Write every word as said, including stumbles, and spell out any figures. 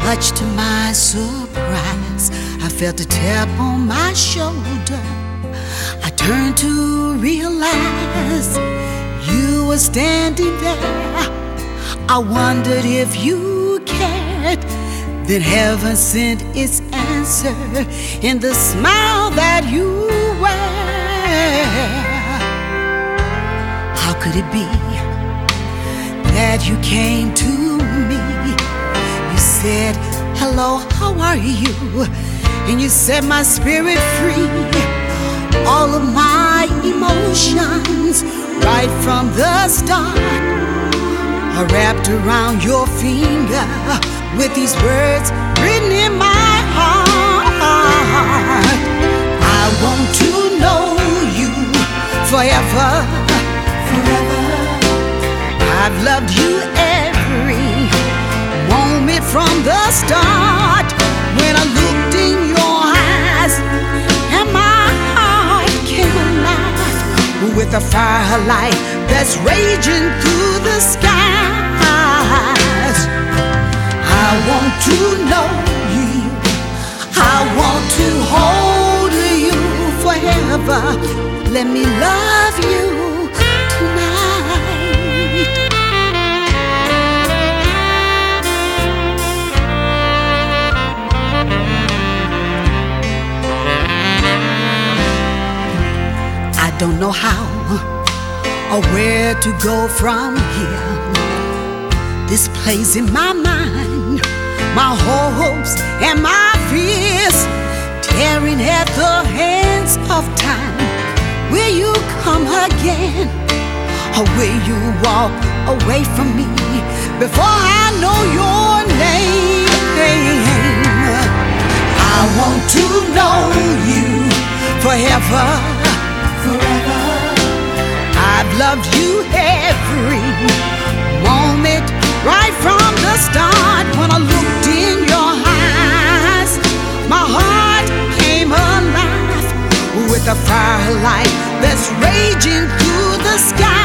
Much to my surprise, I felt a tap on my shoulder. I turned to realize you were standing there. I wondered if you cared. Then heaven sent its answer in the smile that you wear. How could it be that you came to me? You said, hello, how are you? And you set my spirit free. All of my emotions, right from the start, are wrapped around your finger with these words written in my heart. I want to know you forever, forever. I've loved you every moment from the start. When I looked in your eyes and my heart came alive with a firelight that's raging through the skies. I want to know you. I want to hold you forever. Let me love you tonight. I don't know how or where to go from here. This plays in my mind, my hopes and my fears, tearing at the hands of time. Will you come again, or will you walk away from me before I know your name? I want to know you forever, forever. I've loved you every moment, right from the start. When I looked in your eyes, my heart came alive with a firelight that's raging through the sky.